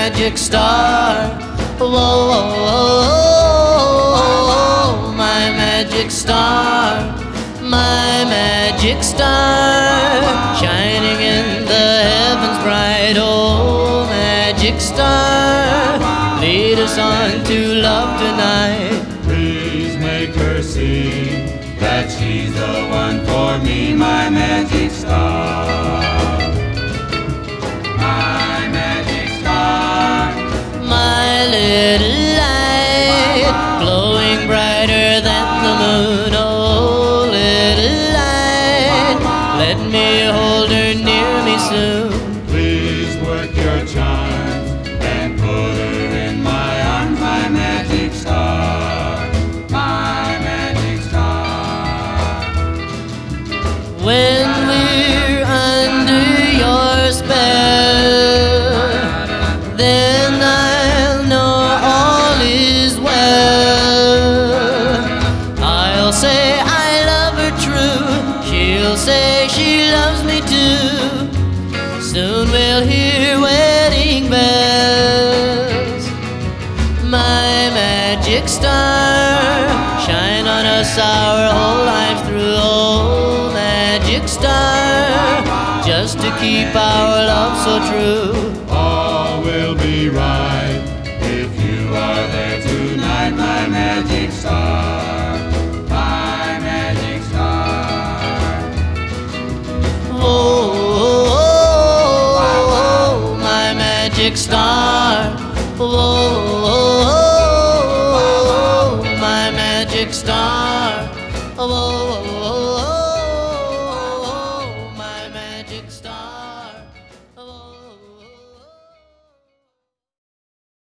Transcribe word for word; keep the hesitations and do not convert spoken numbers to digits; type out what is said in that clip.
magic star. Whoa, whoa, whoa, my magic star, my magic star, shining in the heavens bright. Oh, magic star, lead us on to love tonight. Please make her see that she's the one for me, my magic star. My magic star, my little light, glowing brighter than the moon. Oh, little light, let me hold her near me soon. please work your charms and put her in my arms, my magic star. My magic star. When we're under your spell, then I'll know all is well. I'll say I love her true, she'll say she loves me too. Soon we'll hear wedding bells. My magic star, shine on us our whole life through. Oh, magic star, just to keep our love so true. All will be right if you are there tonight, my magic star. My magic star. Oh, my magic star. Oh, my magic star.